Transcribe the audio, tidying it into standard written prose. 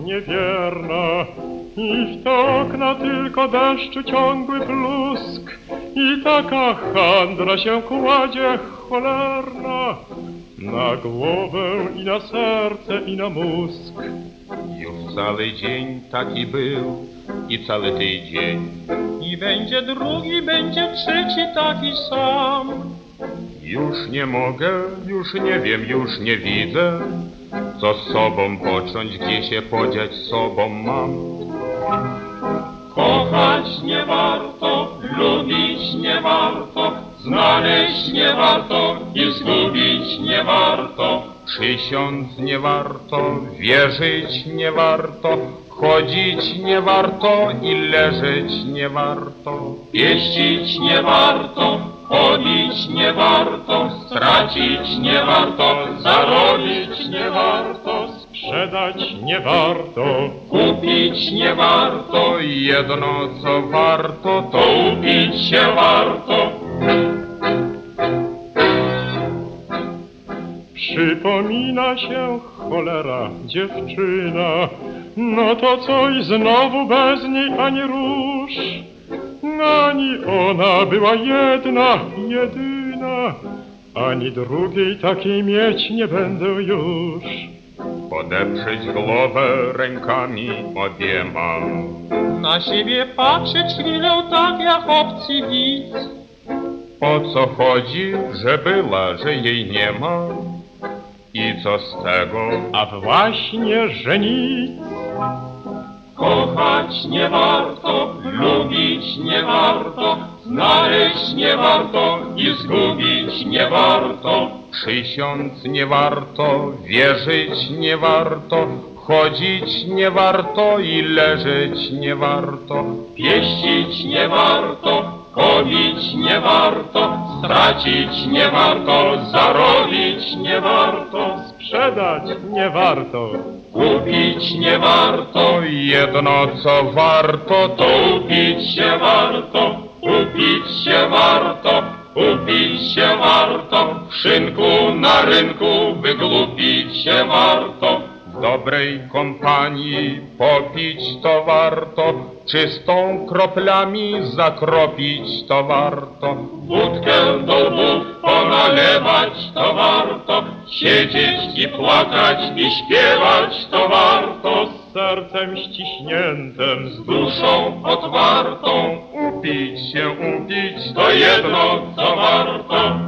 niewierna i w te okna tylko deszczu ciągły plusk i taka handra się kładzie cholerna na głowę i na serce i na mózg. Już cały dzień taki był i cały tydzień I będzie drugi, będzie trzeci taki sam. Już nie mogę, już nie wiem, już nie widzę, co z sobą począć, gdzie się podziać sobą mam. Kochać nie warto, lubić nie warto, znaleźć nie warto i zgubić nie warto. Przysiąc nie warto, wierzyć nie warto, chodzić nie warto i leżeć nie warto. Pieścić nie warto, chodzić nie warto, stracić nie warto, zarobić nie warto, sprzedać nie warto, kupić nie warto, Jedno co warto, to upić się warto. Przypomina się cholera dziewczyna, no to coś znowu bez niej ani rusz. Ani ona była jedna, jedyna, ani drugiej takiej mieć nie będę już. podeprzeć głowę rękami obiema. Na siebie patrzeć chwilę tak jak obcy widz. O co chodzi, że była, że jej nie ma? I co z tego? A właśnie, że nic. Kochać nie warto, lubić nie warto, znaleźć nie warto i zgubić nie warto. Przysiąc nie warto, wierzyć nie warto, chodzić nie warto i leżeć nie warto. Pieścić nie warto, chodzić nie warto, stracić nie warto, zarobić nie warto, sprzedać nie warto, kupić nie warto. Jedno co warto, to Upić się warto, upić się warto, upić się warto. W szynku na rynku wygłupić się warto. w dobrej kompanii popić to warto, czystą kroplami zakropić to warto. Wódkę do łbów ponalewać to warto, siedzieć i płakać i śpiewać to warto. Z sercem ściśniętym, z duszą otwartą, Upić się, upić to jedno co warto.